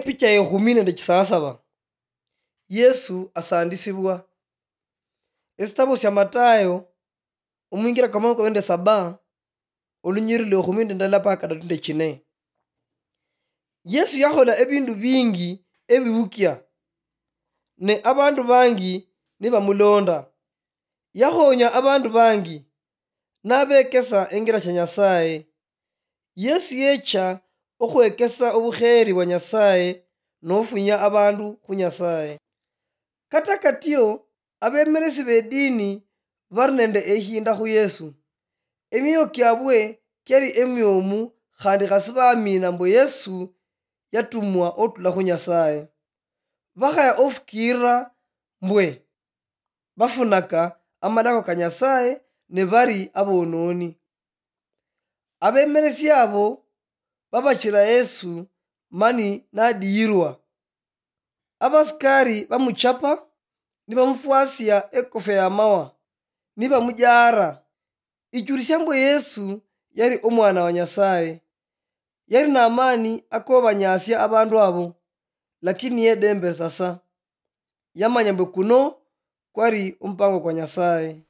picha ya 17 Yesu asandisibwa. Esitabo sya Matayo omwingira kama kwende 7 olunyirire 14 paka 34. Yesu yakhola ebindu bingi ebiwukya ne abandu bangi nibamulonda. Yakhonya abandu bangi nabekesa engira sya Nyasaye. Yesu yecha okhwekesa obukheri bwa Nyasaye nofunya abandu khu Nyasaye. Kata katyo abemelesi bedini bari nende ehinda khu Yesu. Emyoyo kyabwe kyali emyomu khandi khasi bamina mbu Yesu yatumwa otula khu Nyasaye. Bakhaya ofukira mbwe bafunaka amalako ka Nyasaye ne bari abononi. Abemelesi abo babachira Yesu mani nadiyirwa. Abasikari bamuchapa nibamufwasya ekofe ya mawa nibamujara. Ichulisya mbu Yesu yali omwana wa Nyasaye. Yali na amani akobanyasya abandu abo, lakini yedembe sasa. Yamanya mbu kuno kwari omupango kwa Nyasaye.